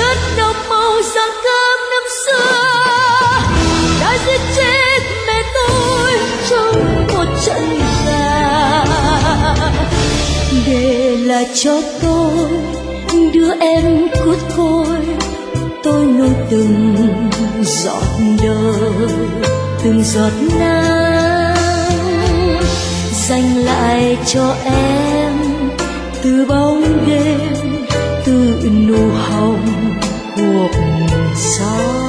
đất đỏ màu da cam năm xưa đã giết chết mẹ tôi trong một trận gà, để lại cho tôi đứa em cút côi. Tôi nuôi từng giọt đời, từng giọt nắng, dành lại cho em từ bóng đêm, từ nụ hồng cuộc sống.